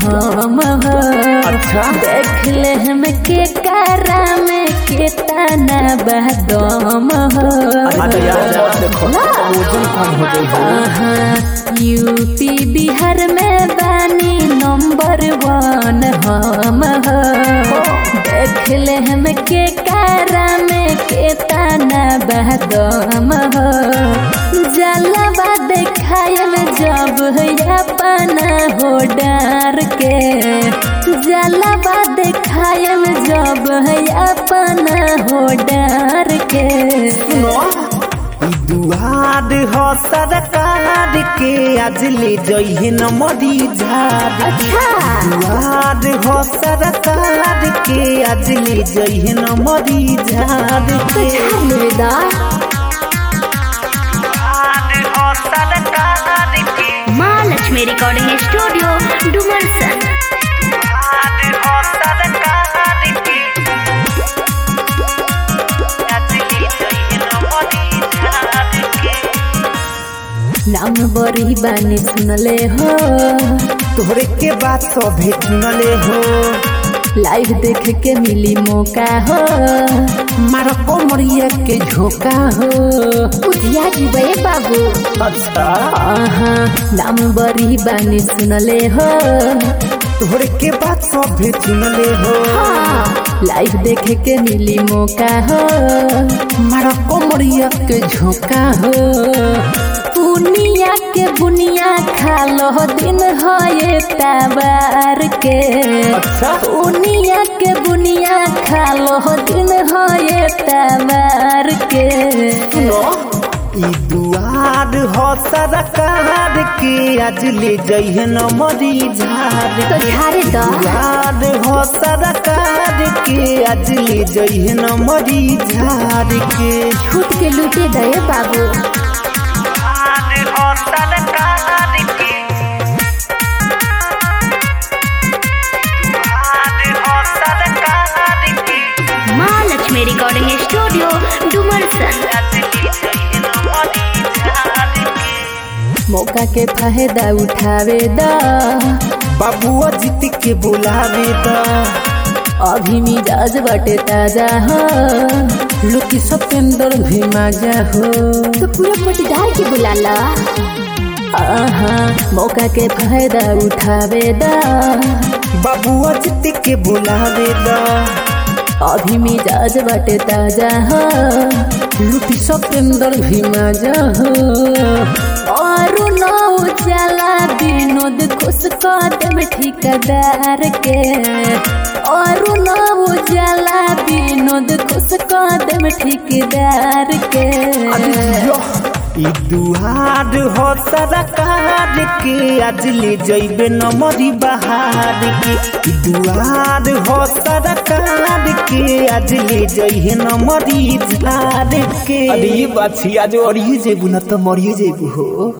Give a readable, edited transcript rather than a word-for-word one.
हम हो। अच्छा देख ले हम के कारा में केतना बदम हो। यूपी बिहार में बानी नंबर 1 हम हो। देख ले हम के कारा में केतना बदम हो। जलवा देखायम जब अपना हो डर के। जलवा देखायम जब अपना हो डर के। दुआर हो सरकार के आज ले जइहे न मरी झाड़। दुआर हो सरकार के आज ले जइहे न मरी झाड़ के। माँ लक्ष्मी रिकॉर्डिंग स्टूडियो डुमरसन। नाम बड़ी बानी सुनले हो। तोहरे के बात सभे सुनले हो। लाइव देख के मिली मौका हो। मारो कोमरिया के झोंका हो। उधिया जीवे बाबू। अच्छा नाम बड़ी बानी सुनले हो। तोहरे के बात सभे सुनले हो। लाइव देख के मिली मौका हो। मारो कोमरिया के झोंका हो। बुनिया के बुनिया खा लो दिन हो ये तबार के। अच्छा बुनिया के बुनिया खा लो दिन हो ये तबार के। ई दुआर हो सरकार के आज ले जइहे न मरी झाड़। तो झाड़े दो। दुआर हो सरकार के आज ले जइहे न मरी झाड़ के। छूट के लूटे दे बाबू। माँ लक्ष्मी रिकॉर्डिंग स्टूडियो डुमरसन। मौका के फायदा उठावे दा। बाबुआ जीत के बुलावे दा। अभी मिजाज बटे ताजा हो। लुकी सतेंद्र भी मजा हो। तो पूरा पटीदार के बुला ला। मौका के फायदा उठावे दा। बाबुआ जीत के बुलावे दा। अभी मिजाज बटे ताजा हो। लुकी सतेंद्र भी मजा हो। और नौ चला विनोद खुश कदम ठिकादार के। और नौ चला विनोद खुश कदम ठिकादार के। ई दुआर हो सरकार के आज ले जइबे न मरी बहार के। ई दुआर हो सरकार के आज ले जइहे न मरी झाड़ के। अरे ये बात आज और ये जेबू न तो मरिए जेबू हो।